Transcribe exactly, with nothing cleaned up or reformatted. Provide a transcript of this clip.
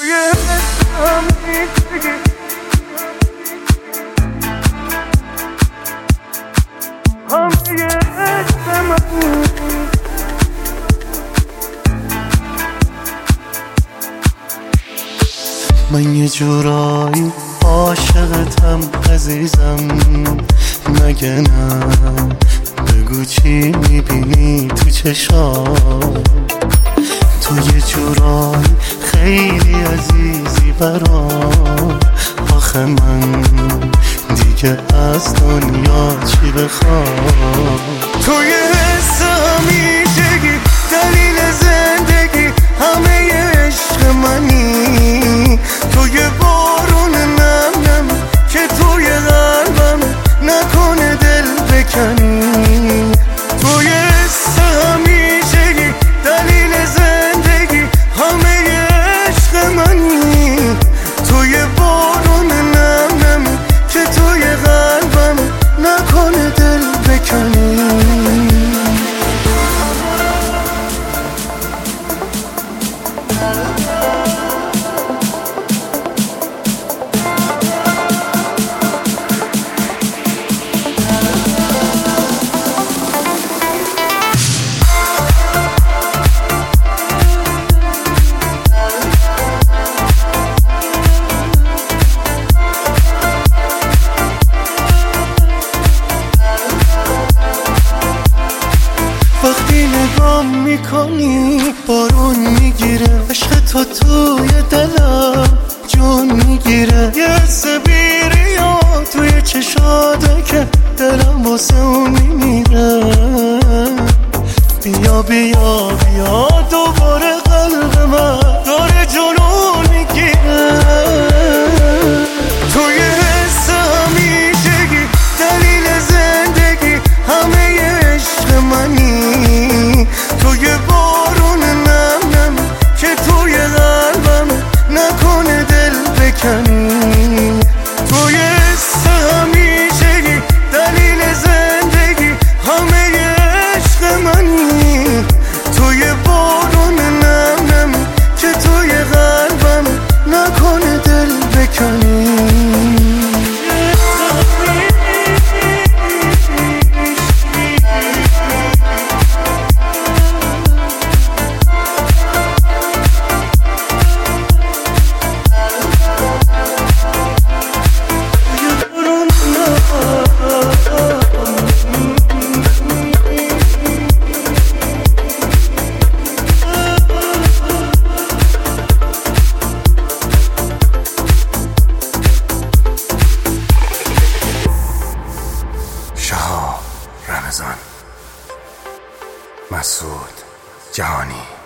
من یه جورایی عاشقتم عزیزم، مگه نه؟ بگو چی میبینی تو چشام؟ تو یه جورایی خیلی عزیزی برام، آخه من دیگه از دنیا چی بخوام؟ تو یه حس همیشگی، دلیل زندگی، همه عشق منی. تو یه بارون نم نم که توی قلبم، نکنه دل بکنی. تو یه حس همیشگی، دلیل زندگی، همه عشق منی. تو یه بارون نم نم که توی قلبم، نکنه دل بکنی. وقتی نگام میکنی بارون میگیره، عشق تو توی دلم جون میگیره. یه حس بیریا توی چشاته که دلم واسه اون میمیره. بیا بیا بیا دوباره قلب من داره جنون میگیره. توی حس همیشگی، دلیل زندگی، همه عشق منی. تو یه بارون نم نم که توی قلبم، نکنه دل بکنی. تو یه حس همیشگی، دلیل زندگی، همه عشق منی. تو یه بارون نم نم که توی قلبم، نکنه دل بکنی. رمضان مسعود جهانی.